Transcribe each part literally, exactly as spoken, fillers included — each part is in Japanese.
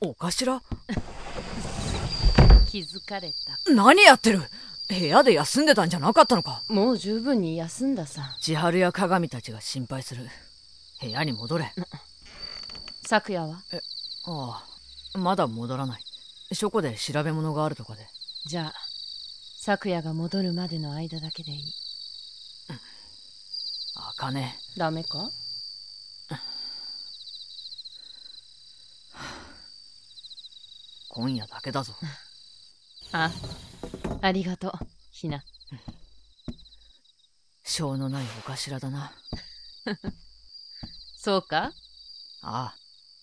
お頭気づかれた。 何やってる。部屋で休んでたんじゃなかったのか。 もう十分に休んださ。 千春や鏡たちが心配する。部屋に戻れ。 昨夜は？ え、ああ、まだ戻らない。書庫で調べ物があるとかで。 じゃあ昨夜が戻るまでの間だけでいい。 あかね。 ダメか？ 今夜だけだぞ。 あ、ありがとう、ひな。 しょうのないお頭だな。 そうか？ ああ。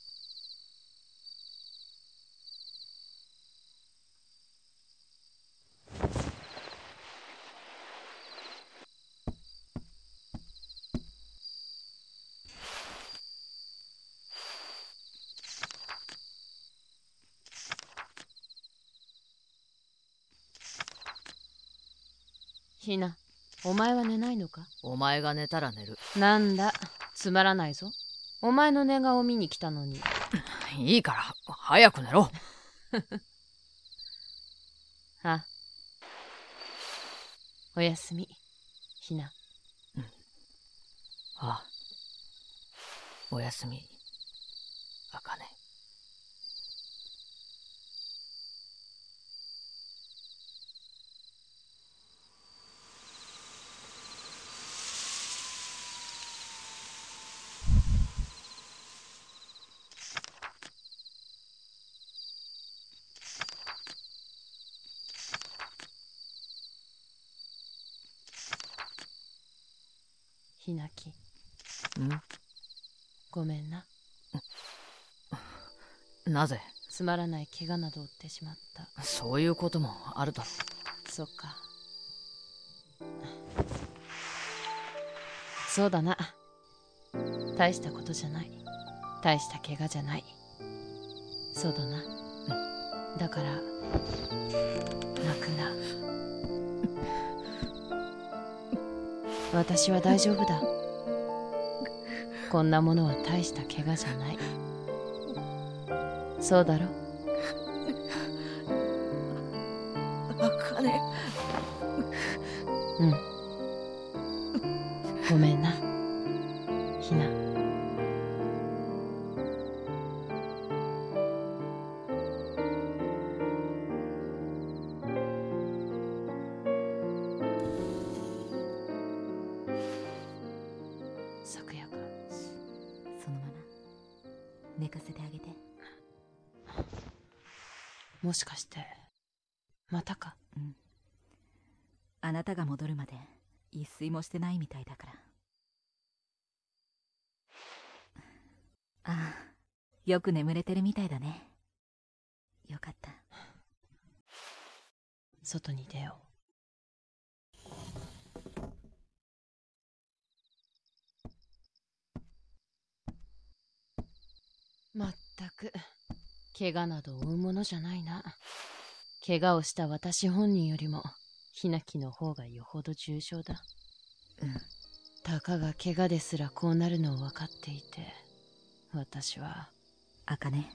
ひな、お前は寝ないのか？ お前が寝たら寝る。 なんだ、つまらないぞ。お前の寝顔を見に来たのに。 いいから早く寝ろ。 あ、おやすみ、ひな。 うん、ああ、おやすみ、あかね。 ひなき。 ん？ ごめんな。 なぜ？ つまらない怪我など負ってしまった。 そういうこともあるだろう。そっか。そうだな。大したことじゃない。大した怪我じゃない。そうだな。うん、だから泣くな。私は大丈夫だ。こんなものは大した怪我じゃない。そうだろ？ あかね。 うん。ごめんな、ひな。昨夜か。 そのまま寝かせてあげて。 もしかしてまたか？ うん。あなたが戻るまで一睡もしてないみたいだから。ああ、よく眠れてるみたいだね。よかった。 外に出よう。まったく怪我など負うものじゃないな。怪我をした私本人よりもひなきの方がよほど重傷だ。 うん。 たかが怪我ですらこうなるのを分かっていて、私は。 あかね。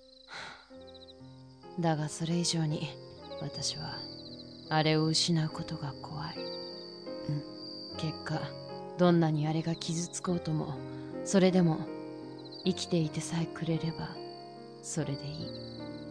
だがそれ以上に私はあれを失うことが怖い。 うん。 結果どんなにあれが傷つこうとも、それでも生きていてさえくれればそれでいい。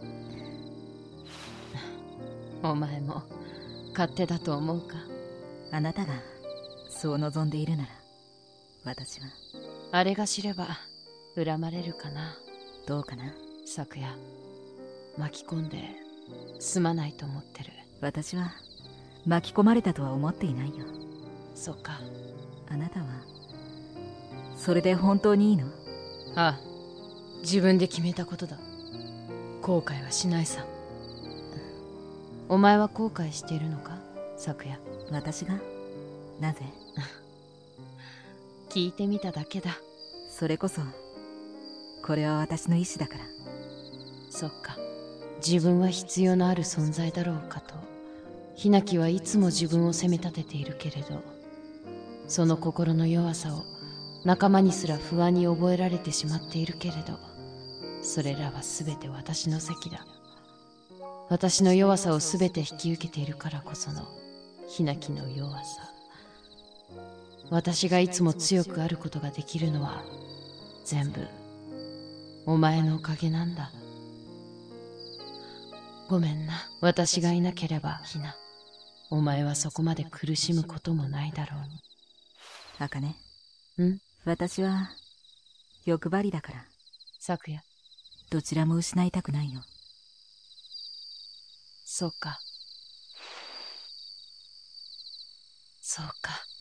お前も勝手だと思うか？ あなたがそう望んでいるなら、私は。 あれが知れば恨まれるかな。 どうかな。 昨夜巻き込んですまないと思ってる。 私は巻き込まれたとは思っていないよ。 そっか。 あなたはそれで本当にいいの？ ああ、自分で決めたことだ。後悔はしないさ。お前は後悔しているのか、昨夜？ 私が？なぜ？ 聞いてみただけだ。 それこそこれは私の意志だから。 そっか。自分は必要のある存在だろうかと、ひなきはいつも自分を責め立てているけれど、その心の弱さを仲間にすら不安に覚えられてしまっているけれど、 それらはすべて私の責だ。私の弱さをすべて引き受けているからこそのひなきの弱さ。私がいつも強くあることができるのは全部お前のおかげなんだ。ごめんな。私がいなければひな、お前はそこまで苦しむこともないだろうに。 茜。ん私は欲張りだから。 昨夜。 どちらも失いたくないよ。 そうか。そうか。